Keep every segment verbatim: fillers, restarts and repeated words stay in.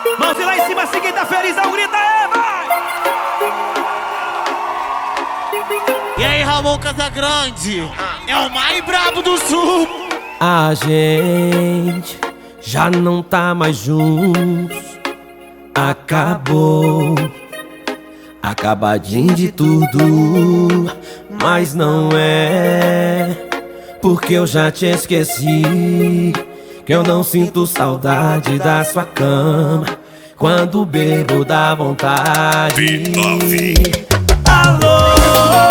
Mãos lá em cima, se quem tá felizão, grita aí, vai! E aí, Ramon Casagrande, é o mais brabo do sul. A gente já não tá mais juntos. Acabou, acabadinho de tudo. Mas não é, porque eu já te esqueci. Que eu não sinto saudade da sua cama. Quando bebo dá vontade. Alô,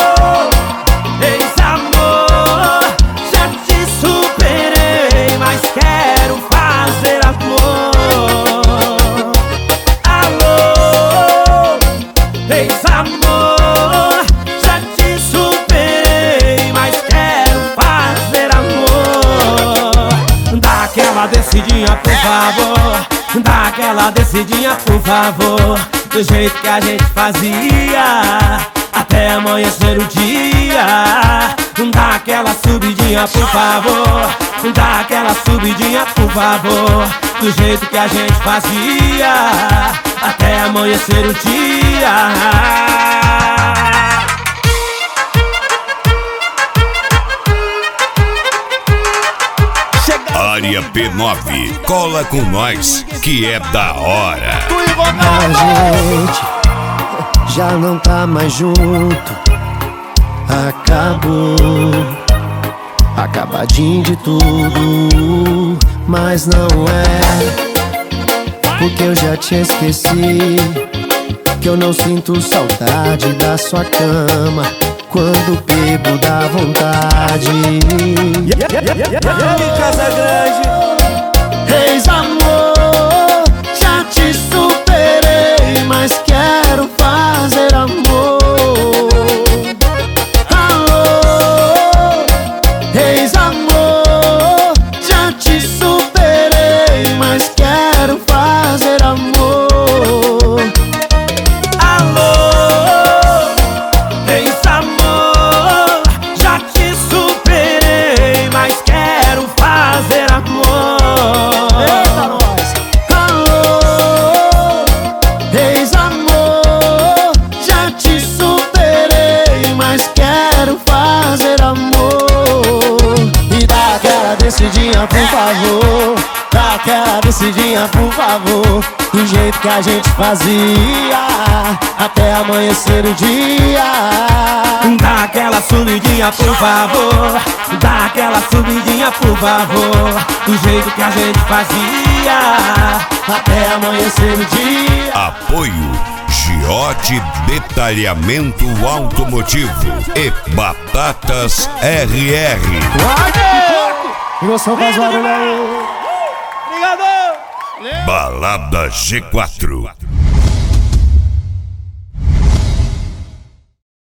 ex-amor, já te superei, mas quero fazer amor. Alô, ex-amor, já te superei, mas quero fazer amor. Dá aquela descidinha, por favor. Dá aquela descidinha, por favor. Do jeito que a gente fazia, até amanhecer o dia. Dá aquela subidinha, por favor. Dá aquela subidinha, por favor. Do jeito que a gente fazia, até amanhecer o dia. Área P nove, cola com nós, que é da hora. A gente já não tá mais junto. Acabou, acabadinho de tudo. Mas não é, porque eu já te esqueci. Que eu não sinto saudade da sua cama. Quando bebo dá vontade. Casagrande, Ex-amor, já te superei, mas quero fazer amor. Alô, ex-amor, já te superei, mas quero fazer amor. Alô, ex-amor, já te superei, mas quero fazer amor. Eita, nós! Alô, ex-amor, já te superei, mas quero fazer amor. E dá aquela descidinha, por favor. Dá aquela descidinha, por favor. Do jeito que a gente fazia, até amanhecer o dia. Dá aquela subidinha, por favor. Dá aquela subidinha, por favor. Do jeito que a gente fazia, Até amanhecer o dia. Apoio Giote Detalhamento Automotivo e Batatas R R. Emoção faz barulho aí. obrigado! Balada G quatro.